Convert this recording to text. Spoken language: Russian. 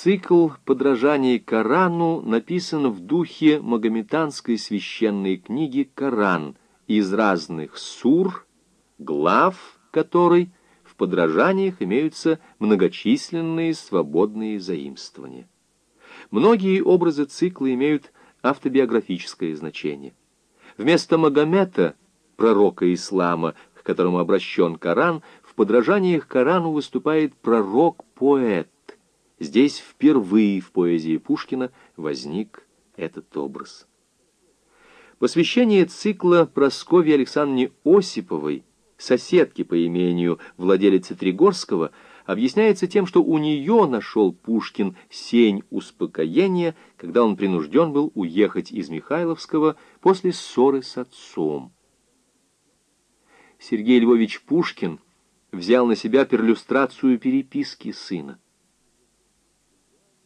Цикл подражаний Корану написан в духе магометанской священной книги «Коран» из разных сур, глав которой в подражаниях имеются многочисленные свободные заимствования. Многие образы цикла имеют автобиографическое значение. Вместо Магомета, пророка ислама, к которому обращен Коран, в подражаниях Корану выступает пророк-поэт. Здесь впервые в поэзии Пушкина возник этот образ. Посвящение цикла Прасковье Александровне Осиповой, соседке по имению владелицы Тригорского, объясняется тем, что у нее нашел Пушкин сень успокоения, когда он принужден был уехать из Михайловского после ссоры с отцом. Сергей Львович Пушкин взял на себя перлюстрацию переписки сына.